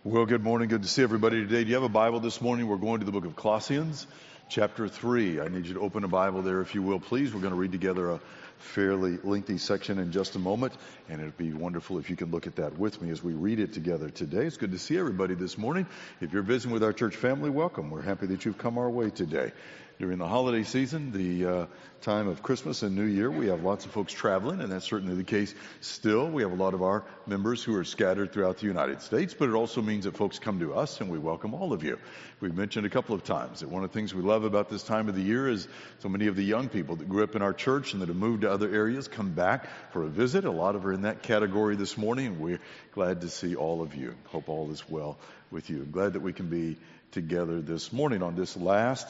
Well, good morning. Good to see everybody today. Do you have a Bible this morning? We're going to the book of Colossians, chapter 3. I need you to open a Bible there, if you will, please. We're going to read together a fairly lengthy section in just a moment, and it'd be wonderful if you can look at that with me as we read it together today. It's good to see everybody this morning. If you're visiting with our church family, welcome. We're happy that you've come our way today. During the holiday season, the time of Christmas and New Year, we have lots of folks traveling, and that's certainly the case still. We have a lot of our members who are scattered throughout the United States, but it also means that folks come to us, and we welcome all of you. We've mentioned a couple of times that one of the things we love about this time of the year is so many of the young people that grew up in our church and that have moved to other areas come back for a visit. A lot of are in that category this morning, and we're glad to see all of you. Hope all is well with you. I'm glad that we can be together this morning on this last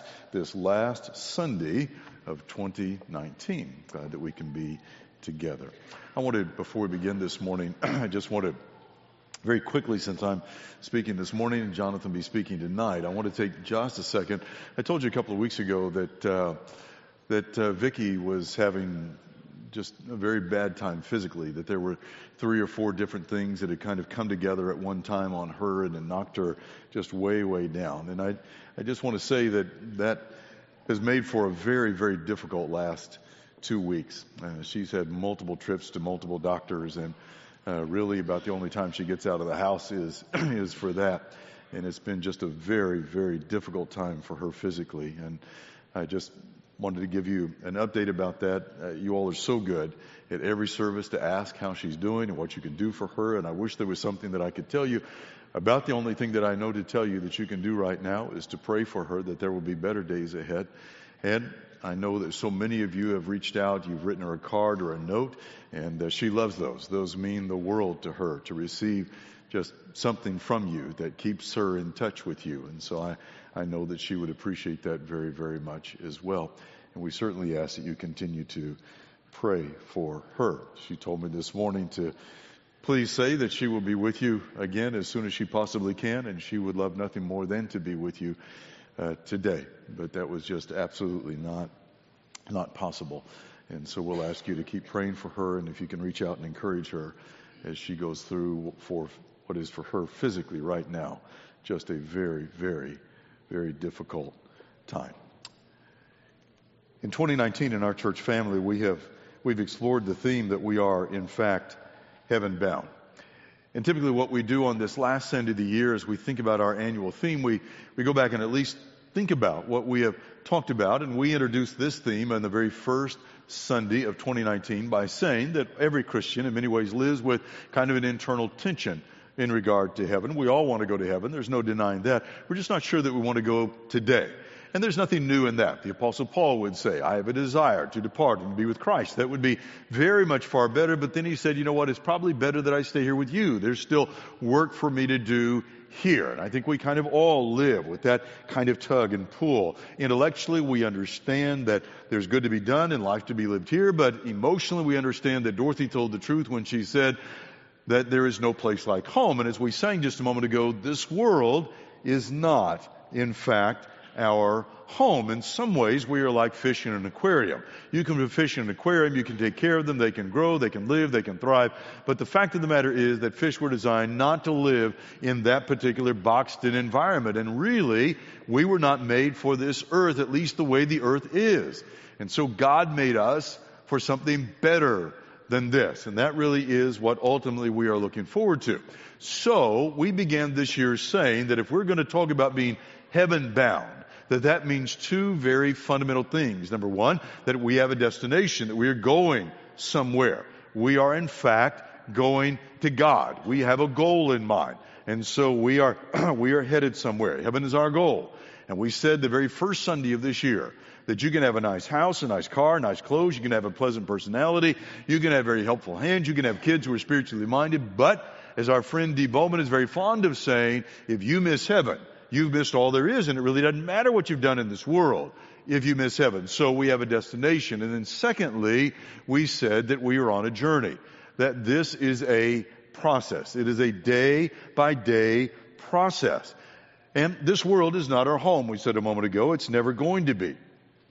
Sunday of 2019. Glad that we can be together. I wanted, before we begin this morning, I just want to very quickly, since I'm speaking this morning and Jonathan will be speaking tonight, I want to take just a second. I told you a couple of weeks ago that Vicki was having just a very bad time physically, that there were 3 or 4 different things that had kind of come together at one time on her and it knocked her just way, way down. And I just want to say that has made for a very, very difficult last 2 weeks. She's had multiple trips to multiple doctors, and really about the only time she gets out of the house is for that. And it's been just a very, very difficult time for her physically. And I just wanted to give you an update about that. You all are so good at every service to ask how she's doing and what you can do for her. And I wish there was something that I could tell you. About the only thing that I know to tell you that you can do right now is to pray for her that there will be better days ahead. And I know that so many of you have reached out, you've written her a card or a note, and she loves those. Those mean the world to her, to receive just something from you that keeps her in touch with you. And so I know that she would appreciate that very, very much as well. And we certainly ask that you continue to pray for her. She told me this morning to please say that she will be with you again as soon as she possibly can, and she would love nothing more than to be with you today. But that was just absolutely not possible. And so we'll ask you to keep praying for her, and if you can reach out and encourage her as she goes through for what is for her physically right now just a very, very, very difficult time. In 2019 in our church family, we've explored the theme that we are in fact heaven bound. And typically what we do on this last Sunday of the year as we think about our annual theme, we go back and at least think about what we have talked about, and we introduced this theme on the very first Sunday of 2019 by saying that every Christian in many ways lives with kind of an internal tension in regard to heaven. We all want to go to heaven. There's no denying that. We're just not sure that we want to go today. And there's nothing new in that. The Apostle Paul would say, I have a desire to depart and be with Christ. That would be very much far better. But then he said, you know what, it's probably better that I stay here with you. There's still work for me to do here. And I think we kind of all live with that kind of tug and pull. Intellectually, we understand that there's good to be done and life to be lived here. But emotionally, we understand that Dorothy told the truth when she said that there is no place like home. And as we sang just a moment ago, this world is not, in fact, our home. In some ways, we are like fish in an aquarium. You can fish in an aquarium, you can take care of them, they can grow, they can live, they can thrive. But the fact of the matter is that fish were designed not to live in that particular boxed-in environment. And really, we were not made for this earth, at least the way the earth is. And so God made us for something better than this. And that really is what ultimately we are looking forward to. So we began this year saying that if we're going to talk about being heaven bound, that means 2 very fundamental things. Number one, that we have a destination, that we are going somewhere. We are in fact going to God. We have a goal in mind. And so we are headed somewhere. Heaven is our goal. And we said the very first Sunday of this year that you can have a nice house, a nice car, nice clothes, you can have a pleasant personality, you can have very helpful hands, you can have kids who are spiritually minded, but as our friend Dee Bowman is very fond of saying, if you miss heaven, you've missed all there is, and it really doesn't matter what you've done in this world if you miss heaven. So we have a destination. And then secondly, we said that we are on a journey, that this is a process. It is a day-by-day process. And this world is not our home, we said a moment ago. It's never going to be.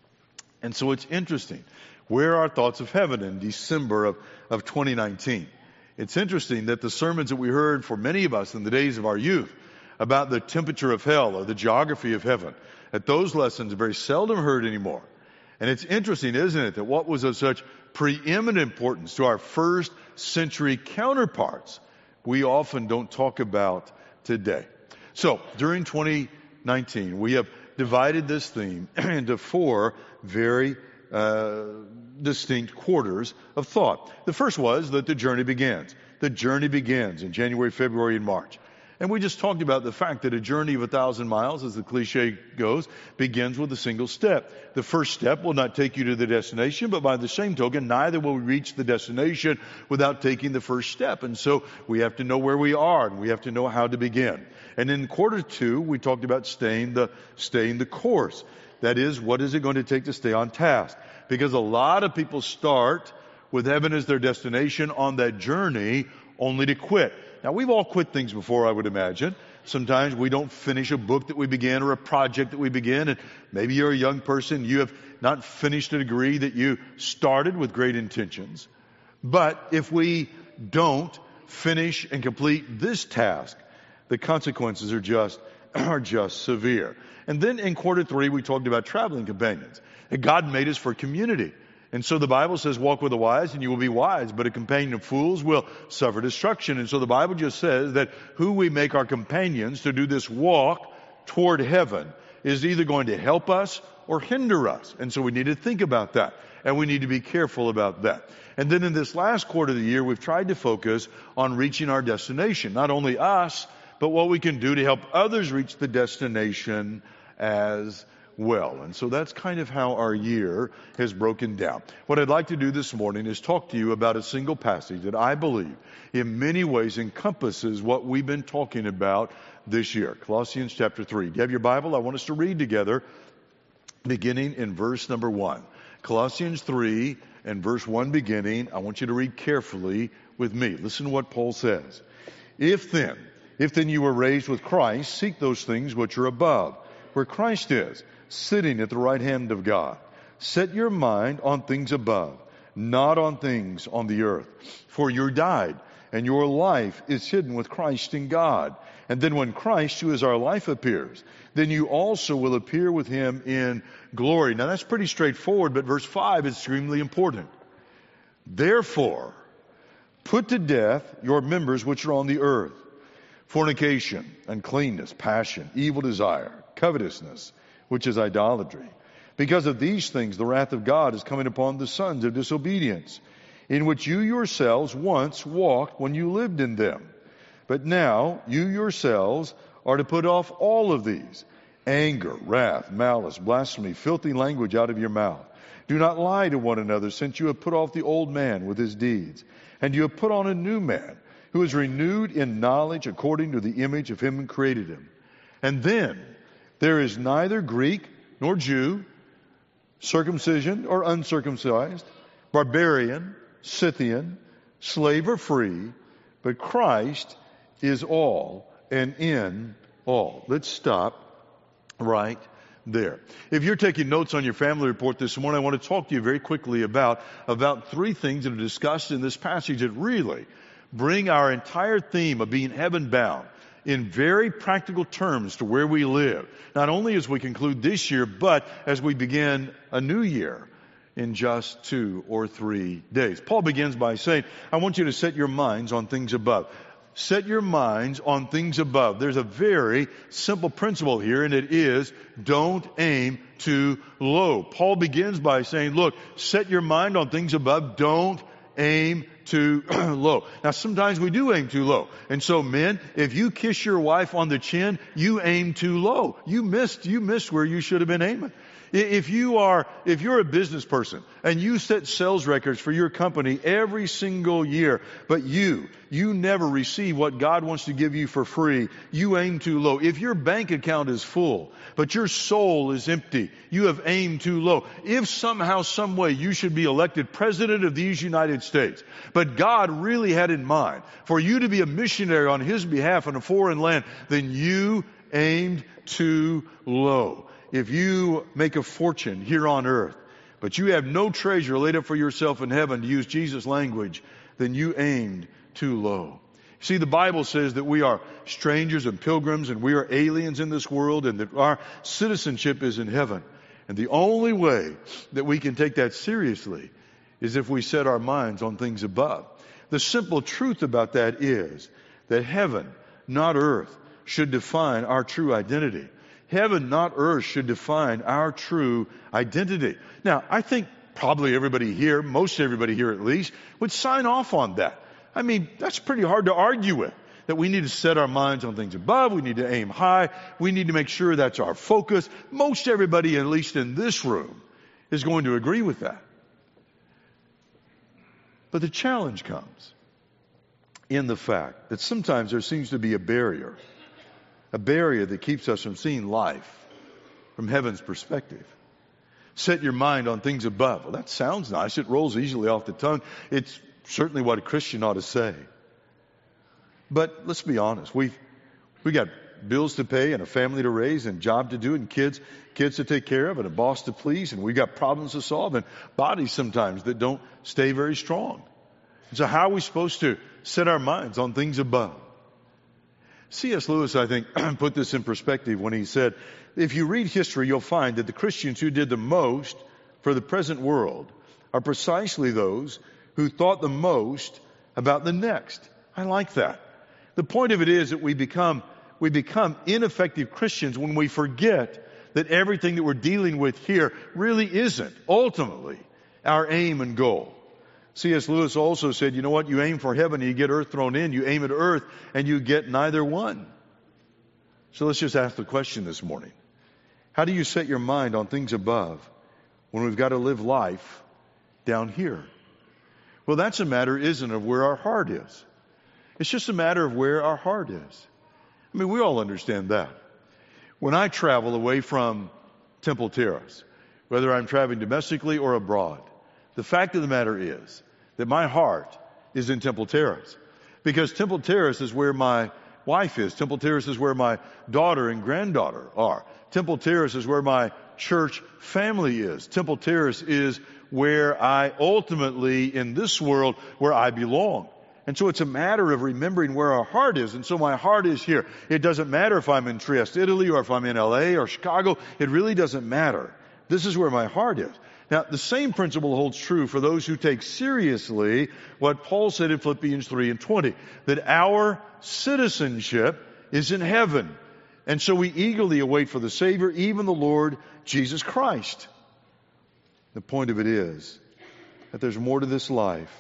And so it's interesting. Where are our thoughts of heaven in December of 2019? It's interesting that the sermons that we heard for many of us in the days of our youth about the temperature of hell or the geography of heaven, that those lessons are very seldom heard anymore. And it's interesting, isn't it, that what was of such preeminent importance to our first century counterparts, we often don't talk about today. So during 2019, we have divided this theme into 4 very distinct quarters of thought. The first was that the journey begins. The journey begins in January, February, and March. And we just talked about the fact that a journey of 1,000 miles, as the cliche goes, begins with a single step. The first step will not take you to the destination, but by the same token, neither will we reach the destination without taking the first step. And so we have to know where we are, and we have to know how to begin. And in quarter 2, we talked about staying the course. That is, what is it going to take to stay on task? Because a lot of people start with heaven as their destination on that journey only to quit. Now, we've all quit things before, I would imagine. Sometimes we don't finish a book that we began or a project that we begin. And maybe you're a young person. You have not finished a degree that you started with great intentions. But if we don't finish and complete this task, the consequences are just severe. And then in quarter 3, we talked about traveling companions. And God made us for community. And so the Bible says, walk with the wise and you will be wise, but a companion of fools will suffer destruction. And so the Bible just says that who we make our companions to do this walk toward heaven is either going to help us or hinder us. And so we need to think about that. And we need to be careful about that. And then in this last quarter of the year, we've tried to focus on reaching our destination. Not only us, but what we can do to help others reach the destination as well. And so that's kind of how our year has broken down. What I'd like to do this morning is talk to you about a single passage that I believe in many ways encompasses what we've been talking about this year. Colossians chapter 3. Do you have your Bible? I want us to read together beginning in verse number 1. Colossians 3 and verse 1 beginning. I want you to read carefully with me. Listen to what Paul says. If then you were raised with Christ, seek those things which are above, where Christ is, sitting at the right hand of God. Set your mind on things above, not on things on the earth. For you died, and your life is hidden with Christ in God. And then when Christ, who is our life, appears, then you also will appear with him in glory. Now that's pretty straightforward, but verse 5 is extremely important. Therefore, put to death your members which are on the earth: fornication, uncleanness, passion, evil desire, covetousness, which is idolatry. Because of these things, the wrath of God is coming upon the sons of disobedience, in which you yourselves once walked when you lived in them. But now you yourselves are to put off all of these: anger, wrath, malice, blasphemy, filthy language out of your mouth. Do not lie to one another, since you have put off the old man with his deeds, and you have put on a new man, who is renewed in knowledge according to the image of him who created him. And then there is neither Greek nor Jew, circumcision or uncircumcised, barbarian, Scythian, slave or free, but Christ is all and in all. Let's stop right there. If you're taking notes on your family report this morning, I want to talk to you very quickly about 3 things that are discussed in this passage that really bring our entire theme of being heaven bound in very practical terms to where we live, not only as we conclude this year, but as we begin a new year in just 2 or 3 days. Paul begins by saying, I want you to set your minds on things above. Set your minds on things above. There's a very simple principle here, and it is, don't aim too low. Paul begins by saying, look, set your mind on things above. Don't aim too low. Now, sometimes we do aim too low. And so, men, if you kiss your wife on the chin, you aim too low. You missed where you should have been aiming. If you're a business person and you set sales records for your company every single year, but you never receive what God wants to give you for free, you aim too low. If your bank account is full, but your soul is empty, you have aimed too low. If somehow, some way you should be elected president of these United States, but God really had in mind for you to be a missionary on His behalf in a foreign land, then you aimed too low. If you make a fortune here on earth, but you have no treasure laid up for yourself in heaven, to use Jesus' language, then you aimed too low. See, the Bible says that we are strangers and pilgrims and we are aliens in this world and that our citizenship is in heaven. And the only way that we can take that seriously is if we set our minds on things above. The simple truth about that is that heaven, not earth, should define our true identity. Heaven, not earth, should define our true identity. Now, I think probably everybody here, most everybody here at least, would sign off on that. I mean, that's pretty hard to argue with. That we need to set our minds on things above. We need to aim high. We need to make sure that's our focus. Most everybody, at least in this room, is going to agree with that. But the challenge comes in the fact that sometimes there seems to be a barrier that keeps us from seeing life from heaven's perspective. Set your mind on things above. Well, that sounds nice. It rolls easily off the tongue. It's certainly what a Christian ought to say. But let's be honest. We got bills to pay and a family to raise and job to do and kids to take care of and a boss to please, and we got problems to solve and bodies sometimes that don't stay very strong. And so how are we supposed to set our minds on things above? C.S. Lewis, I think, put this in perspective when he said, if you read history, you'll find that the Christians who did the most for the present world are precisely those who thought the most about the next. I like that. The point of it is that we become ineffective Christians when we forget that everything that we're dealing with here really isn't ultimately our aim and goal. C.S. Lewis also said, you know what, you aim for heaven and you get earth thrown in. You aim at earth and you get neither one. So let's just ask the question this morning. How do you set your mind on things above when we've got to live life down here? Well, that's a matter, isn't it, of where our heart is. It's just a matter of where our heart is. I mean, we all understand that. When I travel away from Temple Terrace, whether I'm traveling domestically or abroad, the fact of the matter is that my heart is in Temple Terrace. Because Temple Terrace is where my wife is. Temple Terrace is where my daughter and granddaughter are. Temple Terrace is where my church family is. Temple Terrace is where I ultimately, in this world, where I belong. And so it's a matter of remembering where our heart is. And so my heart is here. It doesn't matter if I'm in Trieste, Italy, or if I'm in LA or Chicago. It really doesn't matter. This is where my heart is. Now, the same principle holds true for those who take seriously what Paul said in Philippians 3:20, that our citizenship is in heaven. And so we eagerly await for the Savior, even the Lord Jesus Christ. The point of it is that there's more to this life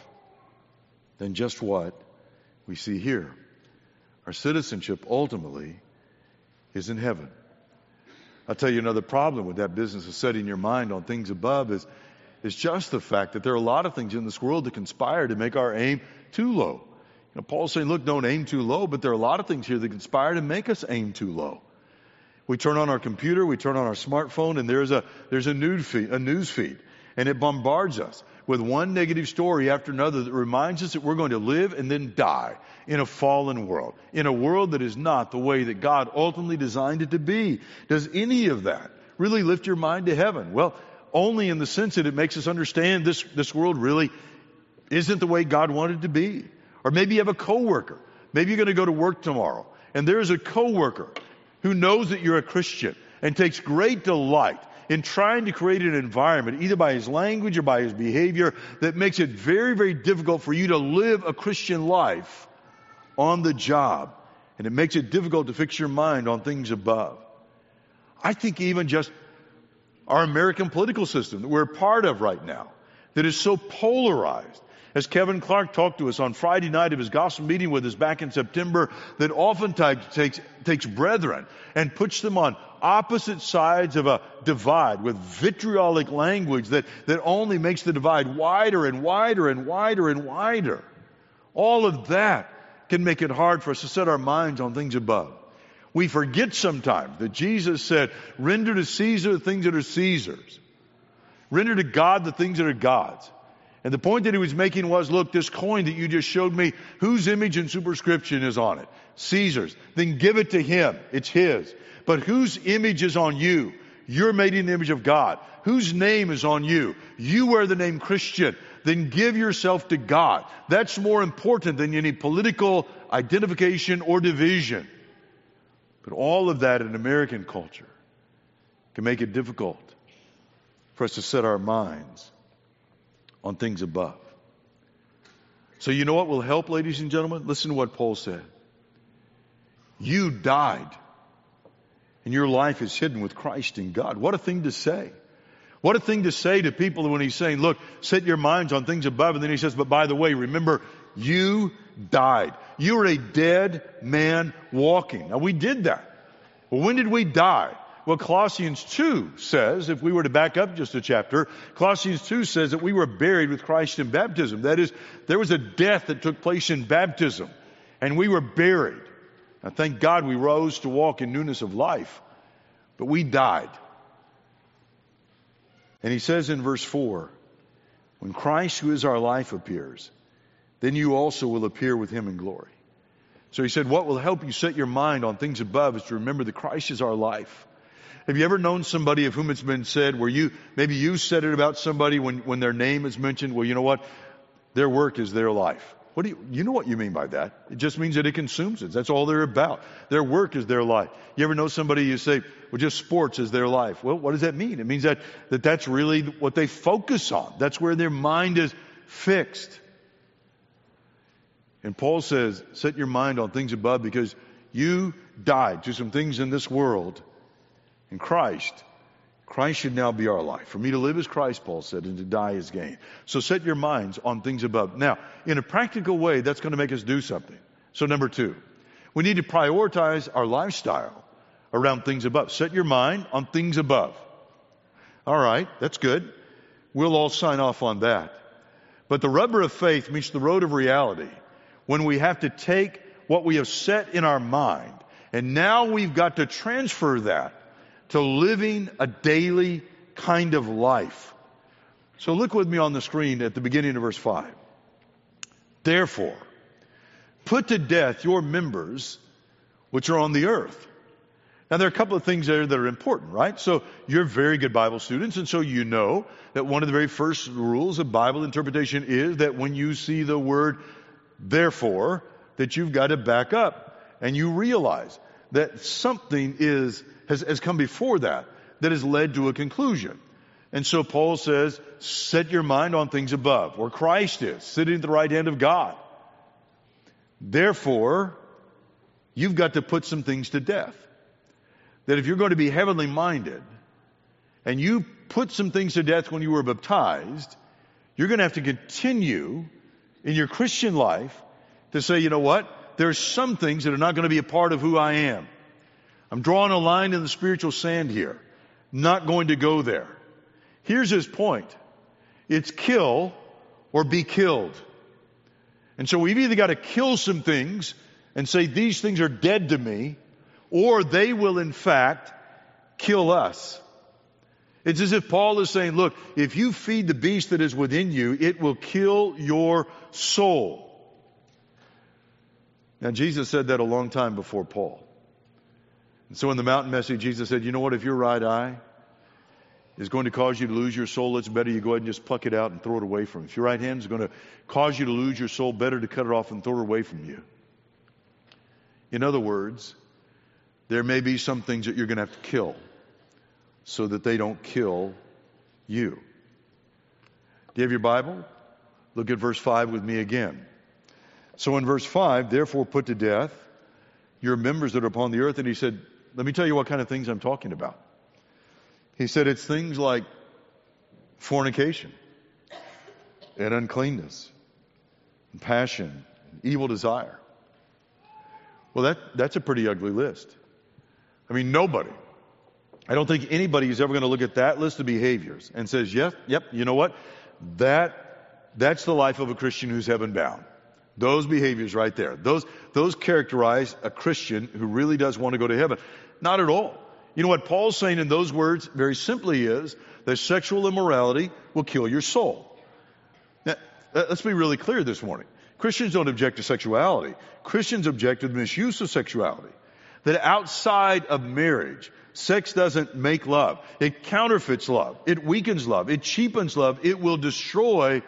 than just what we see here. Our citizenship ultimately is in heaven. I'll tell you another problem with that business of setting your mind on things above is just the fact that there are a lot of things in this world that conspire to make our aim too low. You know, Paul's saying, look, don't aim too low, but there are a lot of things here that conspire to make us aim too low. We turn on our computer, we turn on our smartphone, and there's a news feed, and it bombards us with one negative story after another that reminds us that we're going to live and then die in a fallen world, in a world that is not the way that God ultimately designed it to be. Does any of that really lift your mind to heaven? Well, only in the sense that it makes us understand this world really isn't the way God wanted it to be. Or maybe you have a coworker. Maybe you're going to go to work tomorrow, and there's a coworker who knows that you're a Christian and takes great delight in trying to create an environment, either by his language or by his behavior, that makes it very, very difficult for you to live a Christian life on the job. And it makes it difficult to fix your mind on things above. I think even just our American political system that we're a part of right now, that is so polarized. As Kevin Clark talked to us on Friday night of his gospel meeting with us back in September, that oftentimes takes brethren and puts them on opposite sides of a divide with vitriolic language that only makes the divide wider and wider and wider and wider. All of that can make it hard for us to set our minds on things above. We forget sometimes that Jesus said, render to Caesar the things that are Caesar's. Render to God the things that are God's. And the point that he was making was, look, this coin that you just showed me, whose image and superscription is on it? Caesar's. Then give it to him. It's his. But whose image is on you? You're made in the image of God. Whose name is on you? You wear the name Christian. then give yourself to God. That's more important than any political identification or division. But all of that in American culture can make it difficult for us to set our minds on things above. So you know what will help, ladies and gentlemen? Listen to what Paul said. You died, and your life is hidden with Christ in God. What a thing to say. What a thing to say to people when he's saying, look, set your minds on things above. And then he says, but by the way, remember, you died. You were a dead man walking. Now, we did that. Well, when did we die? Well, Colossians 2 says, if we were to back up just a chapter, Colossians 2 says that we were buried with Christ in baptism. That is, there was a death that took place in baptism, and we were buried. Now, thank God we rose to walk in newness of life, but we died. And he says in verse 4, when Christ, who is our life, appears, then you also will appear with him in glory. So he said, what will help you set your mind on things above is to remember that Christ is our life. Have you ever known somebody of whom it's been said where maybe you said it about somebody when their name is mentioned? Well, you know what? Their work is their life. You know what you mean by that? It just means that it consumes it. That's all they're about. Their work is their life. You ever know somebody you say, well, just sports is their life? Well, what does that mean? It means that's really what they focus on. That's where their mind is fixed. And Paul says, set your mind on things above because you died to some things in this world. And Christ should now be our life. For me to live is Christ, Paul said, and to die is gain. So set your minds on things above. Now, in a practical way, that's going to make us do something. So number 2, we need to prioritize our lifestyle around things above. Set your mind on things above. All right, that's good. We'll all sign off on that. But the rubber of faith meets the road of reality when we have to take what we have set in our mind, and now we've got to transfer that to living a daily kind of life. So look with me on the screen at the beginning of verse 5. Therefore, put to death your members which are on the earth. Now there are a couple of things there that are important, right? So you're very good Bible students, and so you know that one of the very first rules of Bible interpretation is that when you see the word therefore, that you've got to back up and you realize that something has come before that has led to a conclusion. And so Paul says, set your mind on things above, where Christ is, sitting at the right hand of God. Therefore, you've got to put some things to death. That if you're going to be heavenly minded, and you put some things to death when you were baptized, you're going to have to continue in your Christian life to say, you know what? There's some things that are not going to be a part of who I am. I'm drawing a line in the spiritual sand here. Not going to go there. Here's his point. It's kill or be killed. And so we've either got to kill some things and say these things are dead to me, or they will in fact kill us. It's as if Paul is saying, look, if you feed the beast that is within you, it will kill your soul. Now Jesus said that a long time before Paul. And so in the mountain message, Jesus said, you know what, if your right eye is going to cause you to lose your soul, it's better you go ahead and just pluck it out and throw it away from you. If your right hand is going to cause you to lose your soul, better to cut it off and throw it away from you. In other words, there may be some things that you're going to have to kill so that they don't kill you. Do you have your Bible? Look at verse 5 with me again. So in verse 5, therefore put to death your members that are upon the earth. And he said, let me tell you what kind of things I'm talking about. He said it's things like fornication and uncleanness and passion, and evil desire. Well, that's a pretty ugly list. I mean, I don't think anybody is ever going to look at that list of behaviors and says, yep, you know what? That's the life of a Christian who's heaven bound. Those behaviors right there. Those characterize a Christian who really does want to go to heaven. Not at all. You know what Paul's saying in those words very simply is that sexual immorality will kill your soul. Now, let's be really clear this morning. Christians don't object to sexuality. Christians object to the misuse of sexuality. That outside of marriage, sex doesn't make love. It counterfeits love. It weakens love. It cheapens love. It will destroy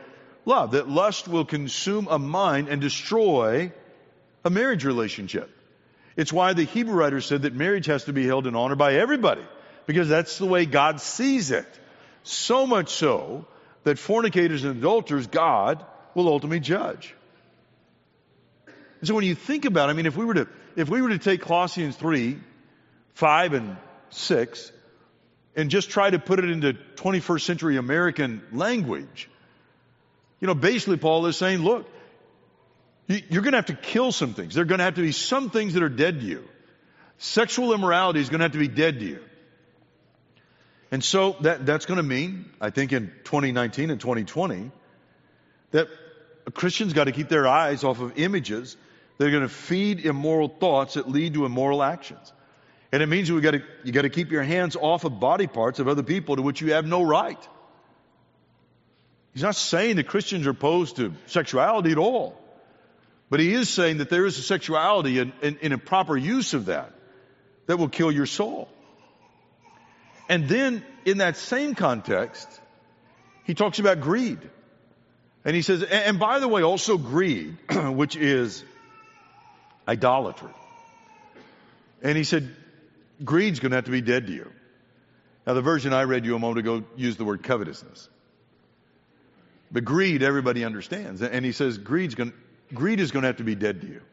love, that lust will consume a mind and destroy a marriage relationship. It's why the Hebrew writer said that marriage has to be held in honor by everybody, because that's the way God sees it. So much so that fornicators and adulterers, God will ultimately judge. And so when you think about it, I mean, if we were to take Colossians 3, 5, and 6, and just try to put it into 21st century American language, basically Paul is saying, look, you're going to have to kill some things. There are going to have to be some things that are dead to you. Sexual immorality is going to have to be dead to you. And so that's going to mean, I think in 2019 and 2020, that a Christian's got to keep their eyes off of images that are going to feed immoral thoughts that lead to immoral actions. And it means you got to keep your hands off of body parts of other people to which you have no right. He's not saying that Christians are opposed to sexuality at all. But he is saying that there is a sexuality in a proper use of that will kill your soul. And then in that same context, he talks about greed. And he says, and by the way, also greed, which is idolatry. And he said, greed's going to have to be dead to you. Now the version I read you a moment ago used the word covetousness. But greed, everybody understands. And he says, greed is going to have to be dead to you.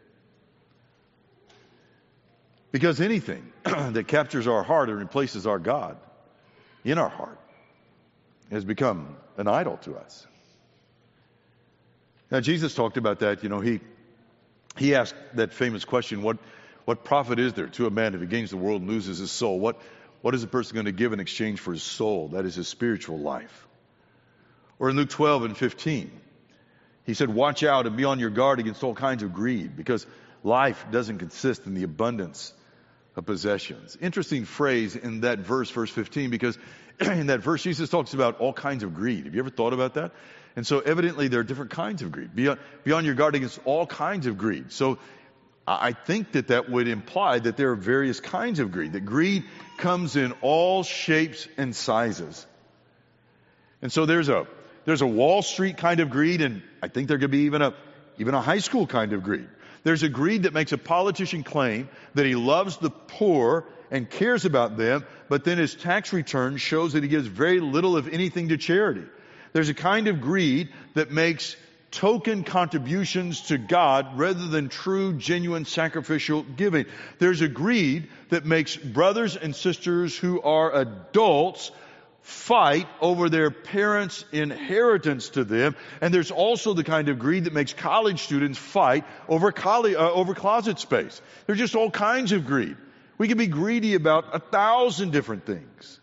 Because anything that captures our heart and replaces our God in our heart has become an idol to us. Now Jesus talked about that. He asked that famous question, what profit is there to a man if he gains the world and loses his soul? What is a person going to give in exchange for his soul? That is his spiritual life. Or in Luke 12 and 15, he said, watch out and be on your guard against all kinds of greed, because life doesn't consist in the abundance of possessions. Interesting phrase in that verse 15, because in that verse Jesus talks about all kinds of greed. Have you ever thought about that? And so evidently there are different kinds of greed. Be on your guard against all kinds of greed. So I think that would imply that there are various kinds of greed, that greed comes in all shapes and sizes. And so there's a Wall Street kind of greed, and I think there could be even a high school kind of greed. There's a greed that makes a politician claim that he loves the poor and cares about them, but then his tax return shows that he gives very little, if anything, to charity. There's a kind of greed that makes token contributions to God rather than true, genuine, sacrificial giving. There's a greed that makes brothers and sisters who are adults fight over their parents' inheritance to them. And there's also the kind of greed that makes college students fight over closet space. There's just all kinds of greed. We can be greedy about 1,000 different things.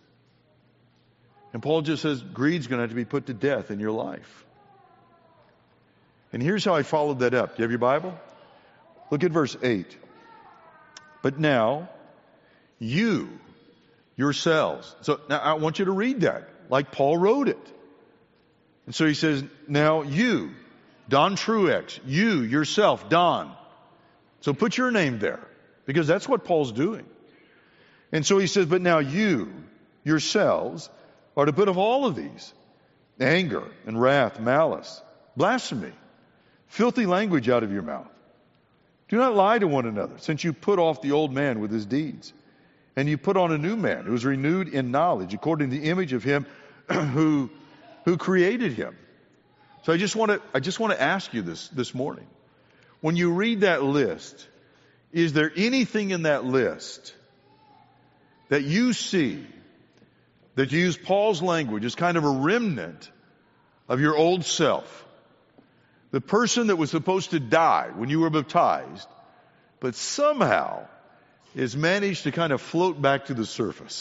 And Paul just says greed's going to have to be put to death in your life. And here's how I followed that up. Do you have your Bible? Look at verse 8. But now, you yourselves. So now I want you to read that like Paul wrote it. And so he says, now you, Don Truex, you yourself, Don. So put your name there, because that's what Paul's doing. And so he says, but now you yourselves are to put off all of these: anger and wrath, malice, blasphemy, filthy language out of your mouth. Do not lie to one another, since you put off the old man with his deeds, and you put on a new man who is renewed in knowledge according to the image of him who created him. So I just want to ask you this morning. When you read that list, is there anything in that list that you see that, to use Paul's language, is kind of a remnant of your old self? The person that was supposed to die when you were baptized, but somehow has managed to kind of float back to the surface.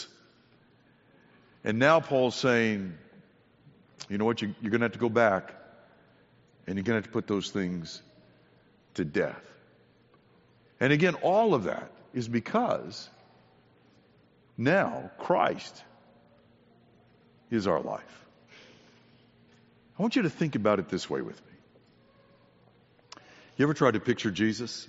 And now Paul's saying, you know what, you're going to have to go back, and you're going to have to put those things to death. And again, all of that is because now Christ is our life. I want you to think about it this way with me. You ever tried to picture Jesus?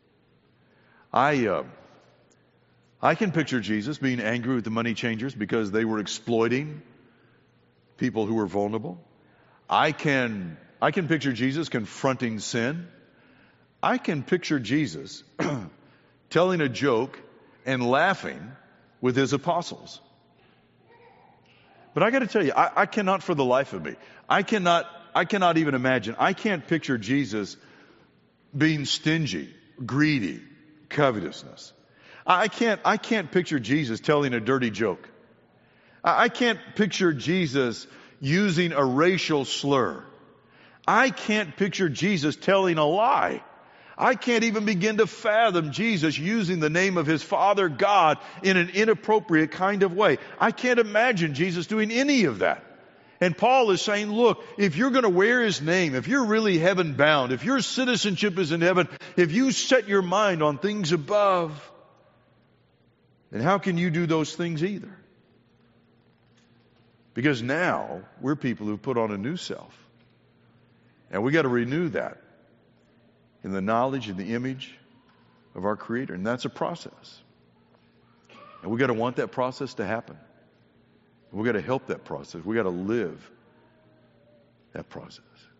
I can picture Jesus being angry with the money changers because they were exploiting people who were vulnerable. I can I can picture Jesus confronting sin. I can picture Jesus telling a joke and laughing with his apostles. But I got to tell you, I cannot for the life of me. I cannot even imagine. I can't picture Jesus being stingy, greedy, covetousness. I can't picture Jesus telling a dirty joke. I can't picture Jesus using a racial slur. I can't picture Jesus telling a lie. I can't even begin to fathom Jesus using the name of his Father God in an inappropriate kind of way. I can't imagine Jesus doing any of that. And Paul is saying, look, if you're going to wear his name, if you're really heaven bound, if your citizenship is in heaven, if you set your mind on things above, then how can you do those things either? Because now we're people who've put on a new self. And we got to renew that in the knowledge and the image of our Creator. And that's a process. And we got to want that process to happen. We got to help that process. We got to live that process.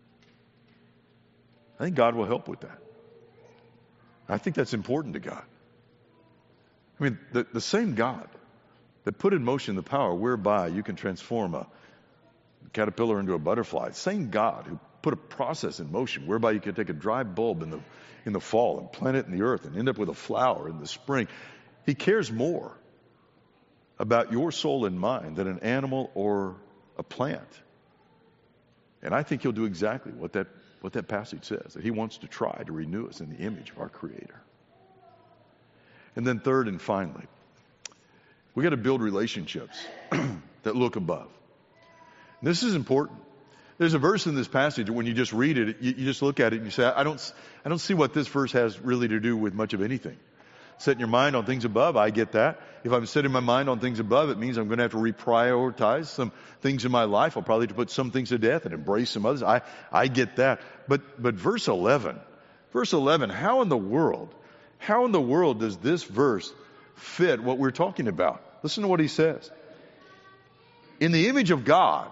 I think God will help with that. I think that's important to God. I mean, the same God that put in motion the power whereby you can transform a caterpillar into a butterfly, same God who put a process in motion whereby you can take a dry bulb in the fall and plant it in the earth and end up with a flower in the spring. He cares more about your soul and mind than an animal or a plant. And I think he'll do exactly what that passage says, that he wants to try to renew us in the image of our Creator. And then third and finally, we got to build relationships that look above. And this is important. There's a verse in this passage when you just read it, you just look at it and you say, I don't see what this verse has really to do with much of anything. Setting your mind on things above, I get that. If I'm setting my mind on things above, it means I'm going to have to reprioritize some things in my life. I'll probably have to put some things to death and embrace some others. I get that. But verse 11, how in the world does this verse fit what we're talking about? Listen to what he says. In the image of God,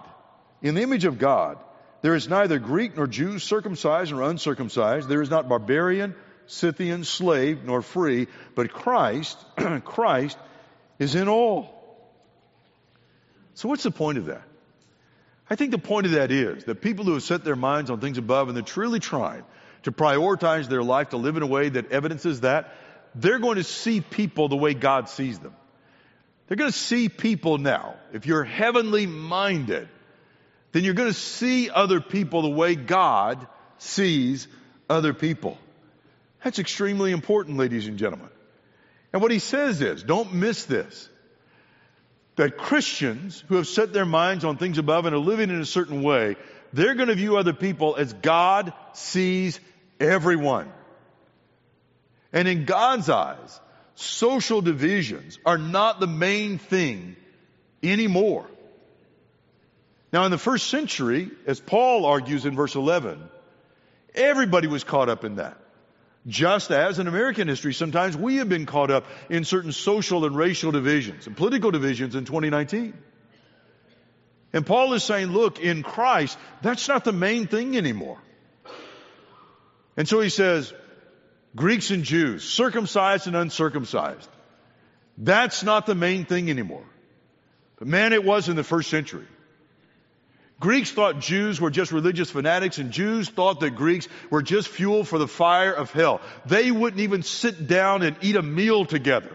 there is neither Greek nor Jew, circumcised nor uncircumcised. There is not barbarian, Scythian, slave, nor free, but Christ is in all. So what's the point of that? I think the point of that is that people who have set their minds on things above and they're truly trying to prioritize their life to live in a way that evidences that, they're going to see people the way God sees them. They're going to see people now. If you're heavenly minded, then you're going to see other people the way God sees other people. That's extremely important, ladies and gentlemen. And what he says is, don't miss this, that Christians who have set their minds on things above and are living in a certain way, they're going to view other people as God sees everyone. And in God's eyes, social divisions are not the main thing anymore. Now, in the first century, as Paul argues in verse 11, everybody was caught up in that. Just as in American history, sometimes we have been caught up in certain social and racial divisions and political divisions in 2019. And Paul is saying, look, in Christ, that's not the main thing anymore. And so he says, Greeks and Jews, circumcised and uncircumcised, that's not the main thing anymore. But man, it was in the first century. Greeks thought Jews were just religious fanatics, and Jews thought that Greeks were just fuel for the fire of hell. They wouldn't even sit down and eat a meal together.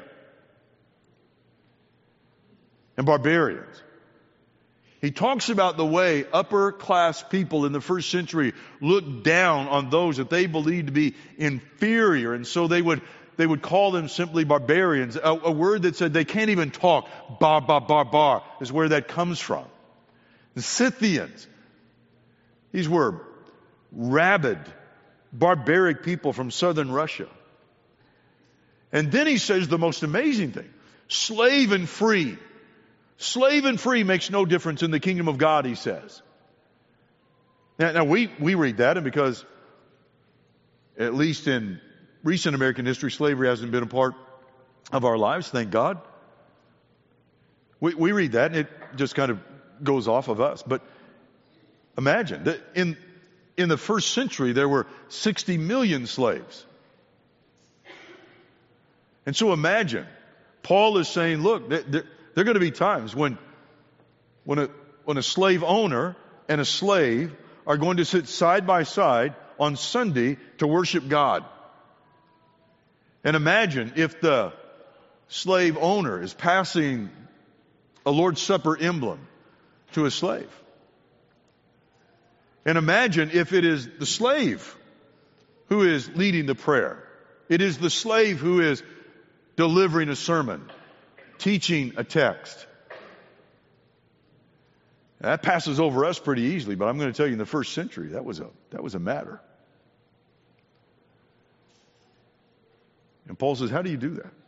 And barbarians. He talks about the way upper class people in the first century looked down on those that they believed to be inferior, and so they would call them simply barbarians. A word that said they can't even talk. Bar is where that comes from. The Scythians, these were rabid, barbaric people from southern Russia. And then he says the most amazing thing, slave and free. Slave and free makes no difference in the kingdom of God, he says. Now we read that, and because at least in recent American history, slavery hasn't been a part of our lives, thank God. We read that, and it just kind of goes off of us. But imagine that in in the first century, there were 60 million slaves. And so imagine, Paul is saying, look, there are going to be times when a slave owner and a slave are going to sit side by side on Sunday to worship God. And imagine if the slave owner is passing a Lord's Supper emblem to a slave. And imagine if it is the slave who is leading the prayer. It is the slave who is delivering a sermon, teaching a text. That passes over us pretty easily, but I'm going to tell you in the first century, that was a matter. And Paul says, how do you do that?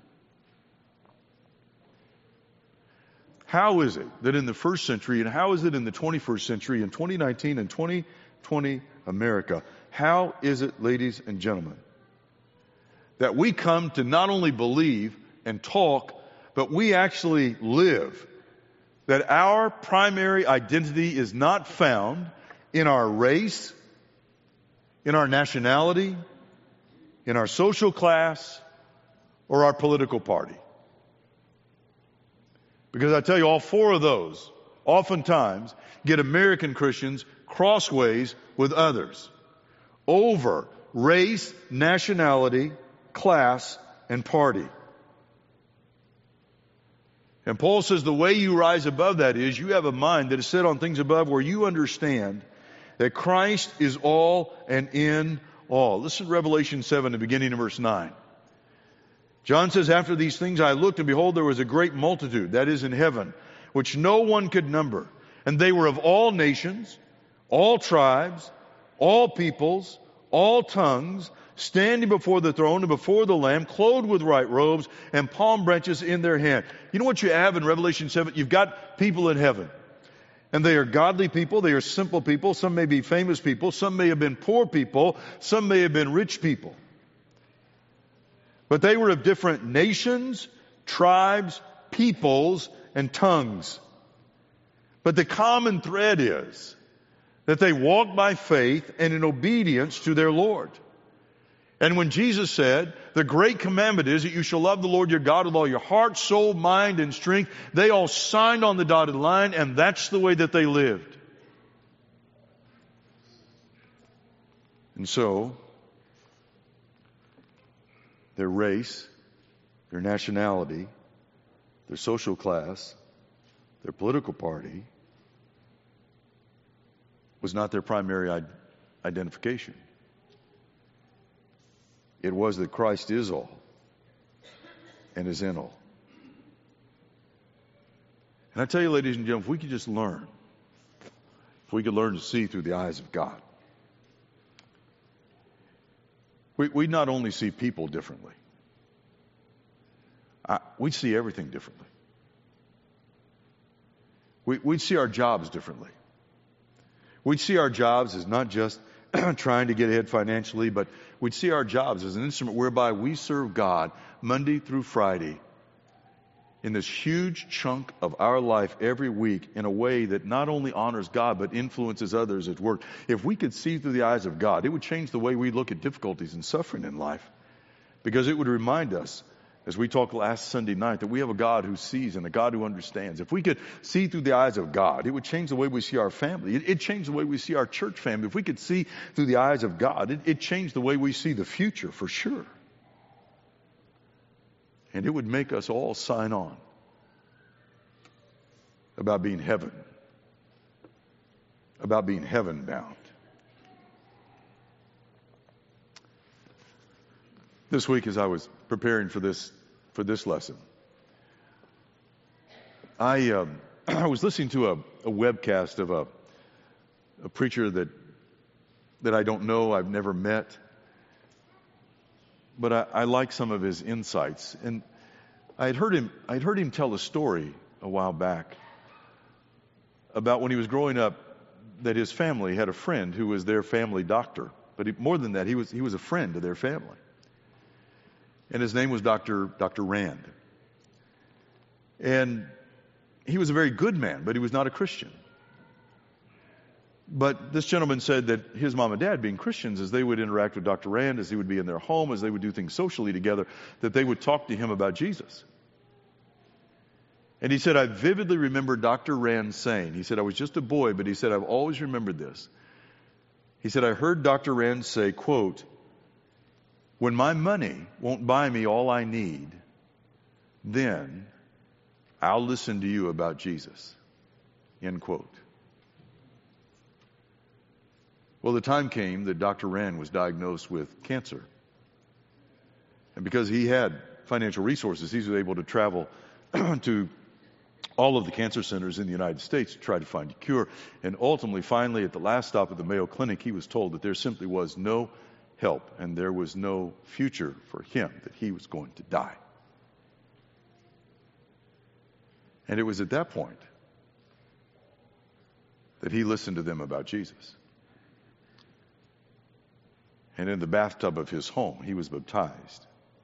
How is it that in the first century, and how is it in the 21st century, in 2019 and 2020 America, how is it, ladies and gentlemen, that we come to not only believe and talk, but we actually live, that our primary identity is not found in our race, in our nationality, in our social class, or our political party? Because I tell you, all four of those oftentimes get American Christians crossways with others over race, nationality, class, and party. And Paul says the way you rise above that is you have a mind that is set on things above where you understand that Christ is all and in all. Listen to Revelation 7, the beginning of verse 9. John says, after these things I looked, and behold, there was a great multitude, that is in heaven, which no one could number. And they were of all nations, all tribes, all peoples, all tongues, standing before the throne and before the Lamb, clothed with white robes and palm branches in their hand. You know what you have in Revelation 7? You've got people in heaven. And they are godly people. They are simple people. Some may be famous people. Some may have been poor people. Some may have been rich people. But they were of different nations, tribes, peoples, and tongues. But the common thread is that they walk by faith and in obedience to their Lord. And when Jesus said, the great commandment is that you shall love the Lord your God with all your heart, soul, mind, and strength, they all signed on the dotted line, and that's the way that they lived. And so, their race, their nationality, their social class, their political party was not their primary identification. It was that Christ is all and is in all. And I tell you, ladies and gentlemen, if we could just learn, if we could learn to see through the eyes of God, we'd not only see people differently, we'd see everything differently. We'd see our jobs differently. We'd see our jobs as not just trying to get ahead financially, but we'd see our jobs as an instrument whereby we serve God Monday through Friday in this huge chunk of our life every week in a way that not only honors God, but influences others at work. If we could see through the eyes of God, it would change the way we look at difficulties and suffering in life, because it would remind us, as we talked last Sunday night, that we have a God who sees and a God who understands. If we could see through the eyes of God, it would change the way we see our family. It'd change the way we see our church family. If we could see through the eyes of God, it'd change the way we see the future for sure. And it would make us all sign on about being heaven bound. This week, as I was preparing for this lesson, I was listening to a webcast of a preacher that I don't know, I've never met, but I like some of his insights. And I'd heard him tell a story a while back about when he was growing up, that his family had a friend who was their family doctor. But more than that, he was a friend to their family. And his name was Dr. Rand. And he was a very good man, but he was not a Christian. But this gentleman said that his mom and dad, being Christians, as they would interact with Dr. Rand, as he would be in their home, as they would do things socially together, that they would talk to him about Jesus. And he said, I vividly remember Dr. Rand saying, he said, I was just a boy, but he said, I've always remembered this. He said, I heard Dr. Rand say, quote, when my money won't buy me all I need, then I'll listen to you about Jesus. End quote. Well, the time came that Dr. Rand was diagnosed with cancer. And because he had financial resources, he was able to travel to all of the cancer centers in the United States to try to find a cure. And ultimately, finally, at the last stop at the Mayo Clinic, he was told that there simply was no help and there was no future for him, that he was going to die. And it was at that point that he listened to them about Jesus. And in the bathtub of his home, he was baptized.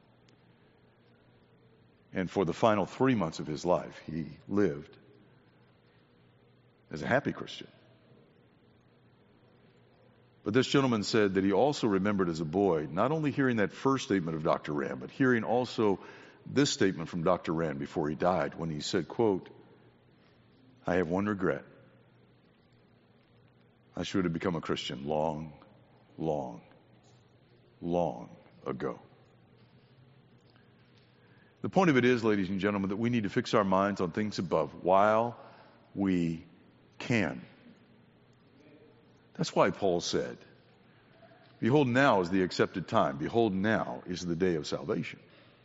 And for the final 3 months of his life, he lived as a happy Christian. But this gentleman said that he also remembered as a boy, not only hearing that first statement of Dr. Rand, but hearing also this statement from Dr. Rand before he died, when he said, quote, I have one regret. I should have become a Christian long ago. The point of it is, ladies and gentlemen, that we need to fix our minds on things above while we can. That's why Paul said, behold, now is the accepted time. Behold, now is the day of salvation.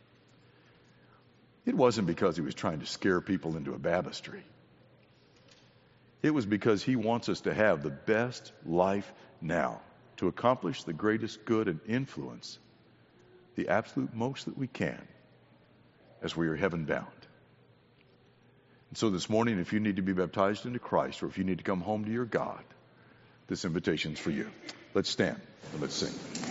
It wasn't because he was trying to scare people into a baptistry. It was because he wants us to have the best life now, to accomplish the greatest good and influence the absolute most that we can as we are heaven bound. And so this morning, if you need to be baptized into Christ, or if you need to come home to your God, this invitation's for you. Let's stand and let's sing.